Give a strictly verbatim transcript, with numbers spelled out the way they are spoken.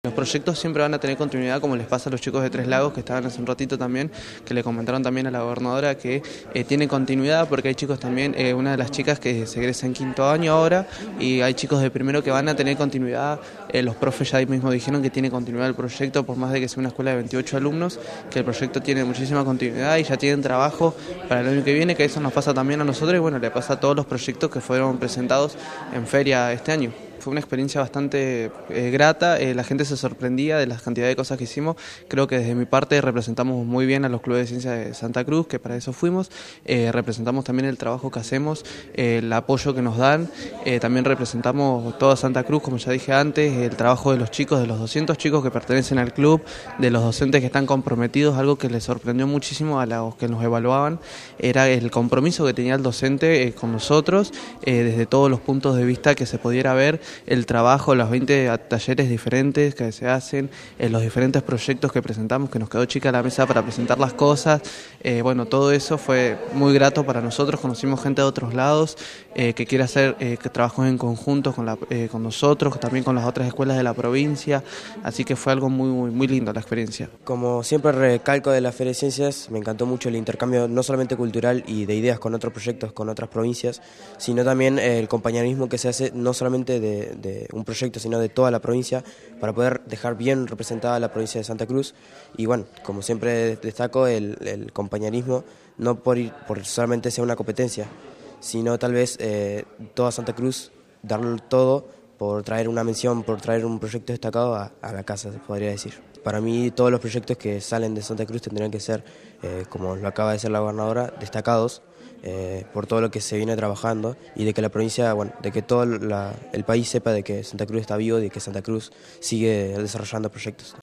Los proyectos siempre van a tener continuidad, como les pasa a los chicos de Tres Lagos, que estaban hace un ratito también, que le comentaron también a la gobernadora que eh, tiene continuidad, porque hay chicos también, eh, una de las chicas que se egresa en quinto año ahora, y hay chicos de primero que van a tener continuidad. Eh, los profes ya ahí mismo dijeron que tiene continuidad el proyecto, por más de que sea una escuela de veintiocho alumnos, que el proyecto tiene muchísima continuidad y ya tienen trabajo para el año que viene, que eso nos pasa también a nosotros y bueno, le pasa a todos los proyectos que fueron presentados en feria este año. Fue una experiencia bastante eh, grata, eh, la gente se sorprendía de la cantidad de cosas que hicimos. Creo que desde mi parte representamos muy bien a los clubes de ciencia de Santa Cruz, que para eso fuimos. Eh, representamos también el trabajo que hacemos, eh, el apoyo que nos dan. Eh, también representamos toda Santa Cruz, como ya dije antes, el trabajo de los chicos, de los doscientos chicos que pertenecen al club, de los docentes que están comprometidos. Algo que les sorprendió muchísimo a los que nos evaluaban era el compromiso que tenía el docente eh, con nosotros, eh, desde todos los puntos de vista que se pudiera ver, el trabajo, los veinte talleres diferentes que se hacen, eh, los diferentes proyectos que presentamos, que nos quedó chica la mesa para presentar las cosas. Eh, bueno, todo eso fue muy grato para nosotros. Conocimos gente de otros lados eh, que quiere hacer eh, que trabajos en conjunto con, la, eh, con nosotros, también con las otras escuelas de la provincia, así que fue algo muy, muy, muy lindo la experiencia. Como siempre recalco de la Feria de Ciencias, me encantó mucho el intercambio no solamente cultural y de ideas con otros proyectos, con otras provincias, sino también el compañerismo que se hace no solamente de, de un proyecto, sino de toda la provincia, para poder dejar bien representada la provincia de Santa Cruz. Y bueno, como siempre destaco el, el compañerismo, no por, ir, por solamente sea una competencia, sino tal vez eh, toda Santa Cruz darlo todo por traer una mención, por traer un proyecto destacado a, a la casa, se podría decir. Para mí todos los proyectos que salen de Santa Cruz tendrían que ser, eh, como lo acaba de ser la gobernadora, destacados eh, por todo lo que se viene trabajando y de que la provincia, bueno, de que todo la, el país sepa de que Santa Cruz está vivo y de que Santa Cruz sigue desarrollando proyectos.